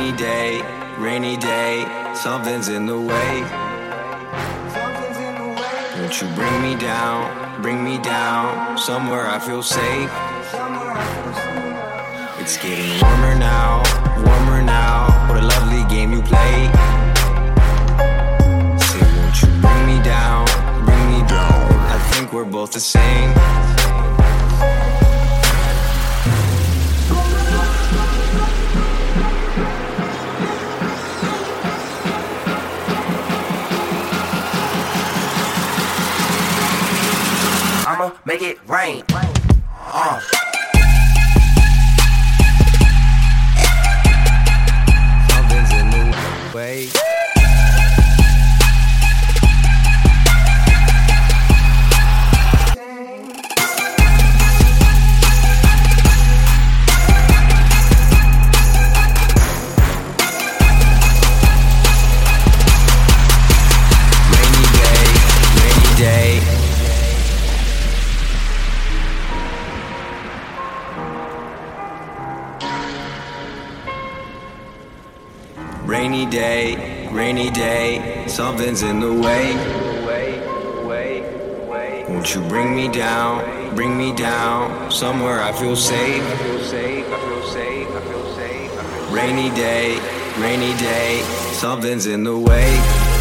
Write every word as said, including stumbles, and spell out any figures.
Rainy day, rainy day, something's in the way. Won't you bring me down, bring me down, somewhere I feel safe. It's getting warmer now, warmer now, what a lovely game you play. Say, won't you bring me down, bring me down, I think we're both the same. I'ma make it rain. Uh. Something's in the way. Rainy day, rainy day. Rainy day, rainy day, something's in the way. Won't you bring me down, bring me down, somewhere I feel safe. Rainy day, rainy day, something's in the way.